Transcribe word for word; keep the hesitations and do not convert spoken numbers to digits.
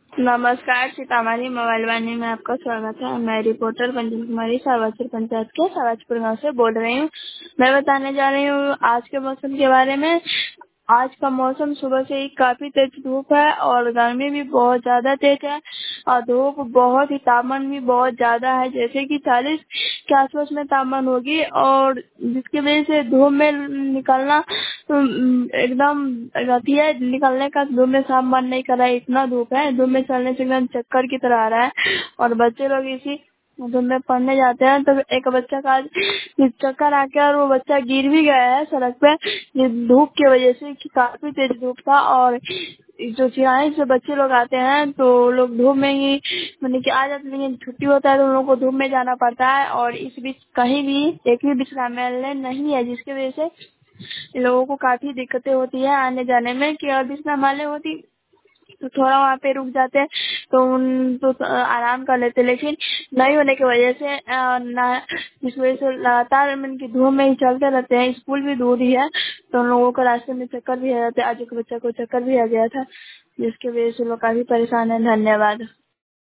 नमस्कार, सीतामढ़ी मोबाइल वाणी में आपका स्वागत है। मैं रिपोर्टर पंचम कुमारी सावाचर पंचायत के सावाचपुर गांव से बोल रही हूँ। मैं बताने जा रही हूँ आज के मौसम के बारे में। आज का मौसम सुबह से ही काफी तेज धूप है और गर्मी भी बहुत ज्यादा तेज है और धूप बहुत ही, तापमान भी बहुत ज्यादा है, जैसे कि चालीस के आसपास में तापमान होगी और जिसकी वजह से धूप में निकलना तो एकदम रहती है, निकलने का धूप में साफ मन नहीं कर रहा है, इतना धूप है। धूप में चलने से एकदम चक्कर की तरह आ रहा है और बच्चे लोग इसी धूप में पढ़ने जाते हैं तो एक बच्चा का आज चक्कर आके और वो बच्चा गिर भी गया है सड़क पे, ये धूप की वजह से कि काफी तेज धूप था। और जो चिराई से बच्चे लोग आते हैं तो लोग धूप में ही मतलब कि आ जाते हैं, लेकिन छुट्टी होता है तो उन लोगों को धूप में जाना पड़ता है और इस बीच कहीं भी एक भी विश्रामालय नहीं है, जिसकी वजह से लोगों को काफी दिक्कतें होती है आने जाने में। कि और विश्रामालय होती तो थोड़ा वहाँ पे रुक जाते हैं तो उन तो आराम कर लेते, लेकिन नहीं होने की वजह से अ, ना इस वजह से लगातार मन की धूप में ही चलते रहते हैं। स्कूल भी दूर ही है तो उन लोगों को रास्ते में चक्कर भी आ जाते हैं। आज एक बच्चा को चक्कर भी आ गया था, जिसकी वजह से लोग काफी परेशान है। धन्यवाद।